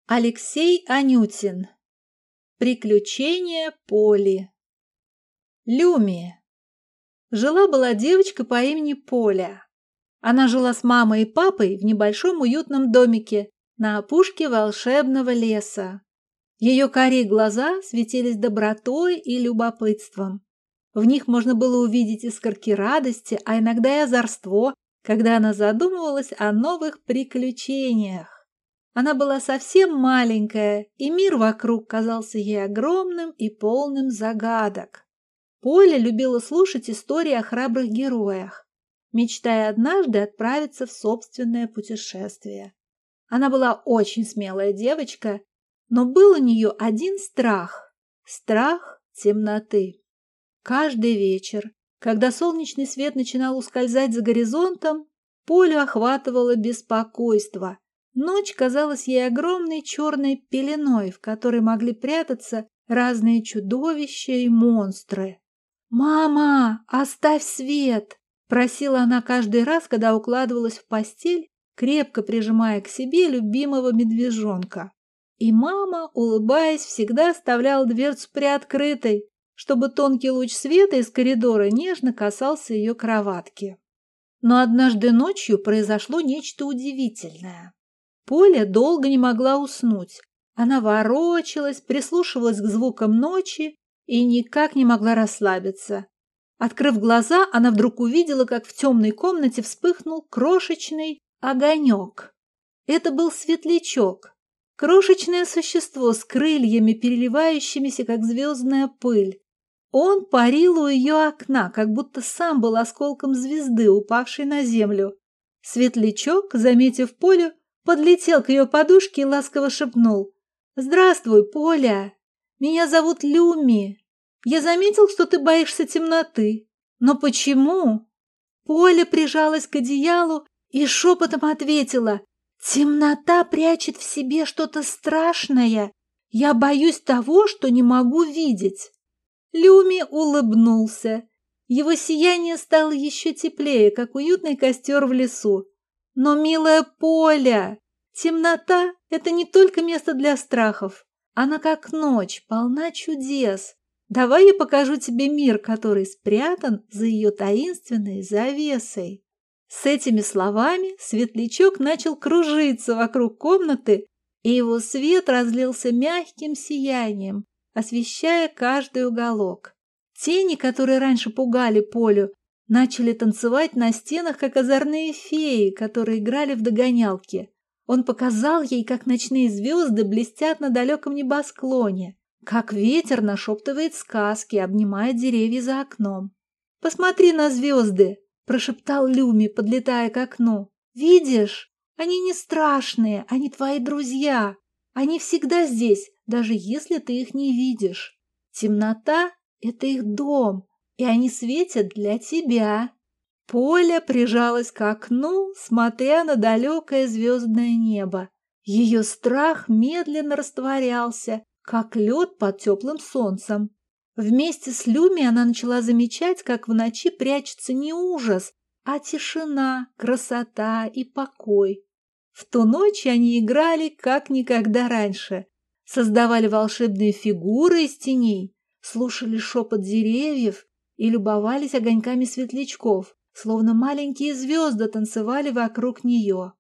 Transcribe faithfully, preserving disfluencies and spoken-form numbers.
Алексей Анютин. Приключения Поли. Люми. Жила-была девочка по имени Поля. Она жила с мамой и папой в небольшом уютном домике на опушке волшебного леса. Ее карие глаза светились добротой и любопытством. В них можно было увидеть искорки радости, а иногда и озорство, когда она задумывалась о новых приключениях. Она была совсем маленькая, и мир вокруг казался ей огромным и полным загадок. Поля любила слушать истории о храбрых героях, мечтая однажды отправиться в собственное путешествие. Она была очень смелая девочка, но был у нее один страх – страх темноты. Каждый вечер, когда солнечный свет начинал ускользать за горизонтом, Полю охватывало беспокойство. Ночь казалась ей огромной черной пеленой, в которой могли прятаться разные чудовища и монстры. «Мама, оставь свет!» – просила она каждый раз, когда укладывалась в постель, крепко прижимая к себе любимого медвежонка. И мама, улыбаясь, всегда оставляла дверцу приоткрытой, чтобы тонкий луч света из коридора нежно касался ее кроватки. Но однажды ночью произошло нечто удивительное. Поля долго не могла уснуть. Она ворочалась, прислушивалась к звукам ночи и никак не могла расслабиться. Открыв глаза, она вдруг увидела, как в темной комнате вспыхнул крошечный огонек. Это был светлячок, крошечное существо с крыльями, переливающимися, как звездная пыль. Он парил у ее окна, как будто сам был осколком звезды, упавшей на землю. Светлячок, заметив Полю, подлетел к ее подушке и ласково шепнул: «Здравствуй, Поля! Меня зовут Люми. Я заметил, что ты боишься темноты. Но почему?» Поля прижалась к одеялу и шепотом ответила: «Темнота прячет в себе что-то страшное. Я боюсь того, что не могу видеть». Люми улыбнулся. Его сияние стало еще теплее, как уютный костер в лесу. «Но, милая Поля, темнота – это не только место для страхов. Она как ночь, полна чудес. Давай я покажу тебе мир, который спрятан за ее таинственной завесой». С этими словами светлячок начал кружиться вокруг комнаты, и его свет разлился мягким сиянием, освещая каждый уголок. Тени, которые раньше пугали Полю, начали танцевать на стенах, как озорные феи, которые играли в догонялки. Он показал ей, как ночные звезды блестят на далеком небосклоне, как ветер нашептывает сказки, обнимая деревья за окном. «Посмотри на звезды!» – прошептал Люми, подлетая к окну. «Видишь? Они не страшные, они твои друзья. Они всегда здесь, даже если ты их не видишь. Темнота – это их дом, и они светят для тебя». Поля прижалась к окну, смотря на далекое звездное небо. Ее страх медленно растворялся, как лед под теплым солнцем. Вместе с Люми она начала замечать, как в ночи прячется не ужас, а тишина, красота и покой. В ту ночь они играли как никогда раньше, создавали волшебные фигуры из теней, слушали шепот деревьев и любовались огоньками светлячков, словно маленькие звезды танцевали вокруг нее.